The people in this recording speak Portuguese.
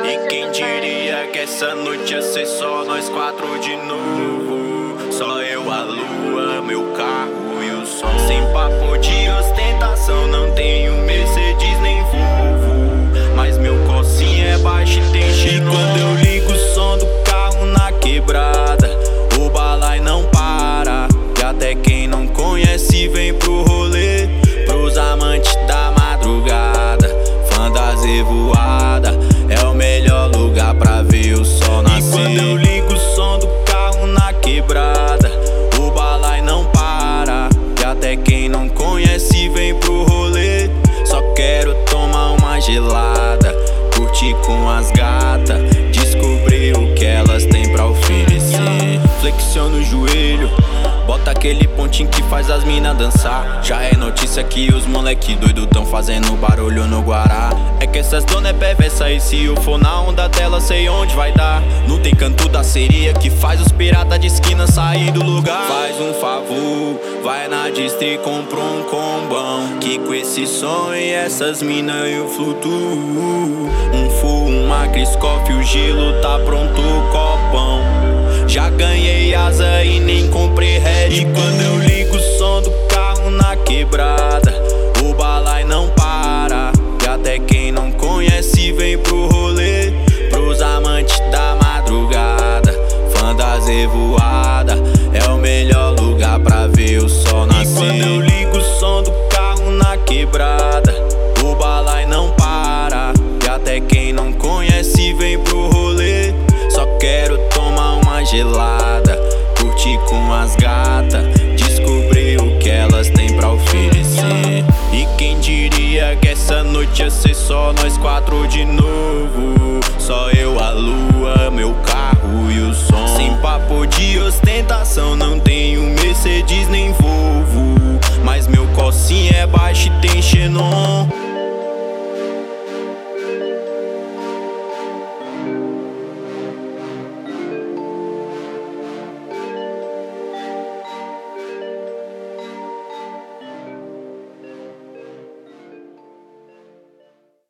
E quem diria que essa noite ia ser só nós quatro de novo? Só eu, a lua, meu carro e o sol. Sem papo de ostentação, não tenho Mercedes nem Volvo, mas meu cossinho é baixo e tem xenon. E quando eu ligo o som do carro na quebrada, o balai não para. E até quem não conhece vem pro rolê. Pros amantes da madrugada, fã das revoadas, é o melhor lugar pra ver o sol nascer. E quando eu ligo o som do carro na quebrada, o balai não para. E até quem não conhece vem pro rolê. Só quero tomar uma gelada, curtir com as gatas, descobrir o que elas têm pra oferecer. Flexiona o joelho, bota aquele pontinho que faz as mina dançar. Já é notícia que os moleque doido tão fazendo barulho no Guará. É que essas dona é perversa e se eu for na onda dela sei onde vai dar. Não tem canto da sereia que faz os pirata de esquina sair do lugar. Faz um favor, vai na Distri e compra um combão, que com esse som e essas mina eu flutuo. Um full, uma Criscoff, o gelo tá pronto, o copão. Já ganhei asa e nem comprei Red. E quando eu ligo o som do carro na quebrada, o balai não para. E até quem não conhece vem pro rolê. Pros amantes da madrugada, fã das revoadas, é o melhor lugar pra ver o sol nascer. E quando eu ligo o som do carro na quebrada, o balai não para. E até quem não conhece vem pro rolê. Só quero tomar uma gelada, curtir com as gatas, descobrir o que elas têm pra oferecer. E quem diria que essa noite ia ser só nós quatro de novo? Só eu, a lua, meu carro e o som. Sem papo de ostentação, não tenho Mercedes nem Volvo, mas meu cossinho é baixo e tem xenon.